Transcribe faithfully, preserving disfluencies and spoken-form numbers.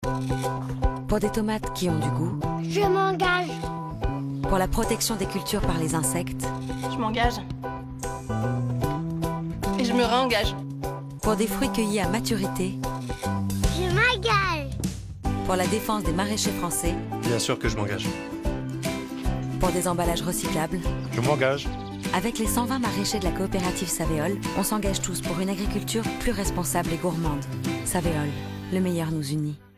Pour des tomates qui ont du goût. Je m'engage. Pour la protection des cultures par les insectes. Je m'engage. Et je me réengage. Pour des fruits cueillis à maturité. Je m'engage. Pour la défense des maraîchers français. Bien sûr que je m'engage. Pour des emballages recyclables. Je m'engage. Avec les cent vingt maraîchers de la coopérative Savéole, on s'engage tous pour une agriculture plus responsable et gourmande. Savéole, le meilleur nous unit.